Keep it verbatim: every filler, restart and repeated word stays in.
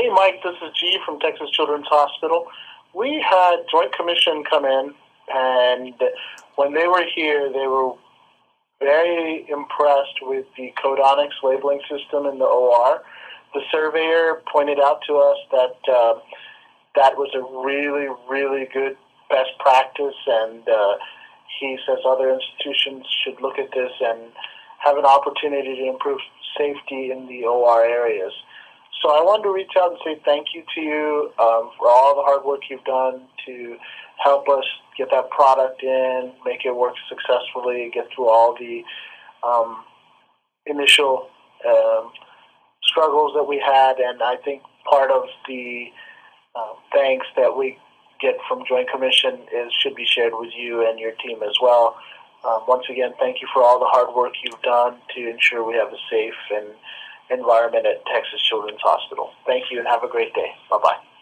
Hey, Mike, this is G from Texas Children's Hospital. We had Joint Commission come in, and when they were here, they were very impressed with the codonics labeling system in the O R. The surveyor pointed out to us that uh, that was a really, really good best practice, and uh, he says other institutions should look at this and have an opportunity to improve safety in the O R areas. So I wanted to reach out and say thank you to you um, for all the hard work you've done to help us get that product in, make it work successfully, get through all the um, initial um, struggles that we had. And I think part of the uh, thanks that we get from Joint Commission is should be shared with you and your team as well. Um, once again, thank you for all the hard work you've done to ensure we have a safe and environment at Texas Children's Hospital. Thank you and have a great day. Bye-bye.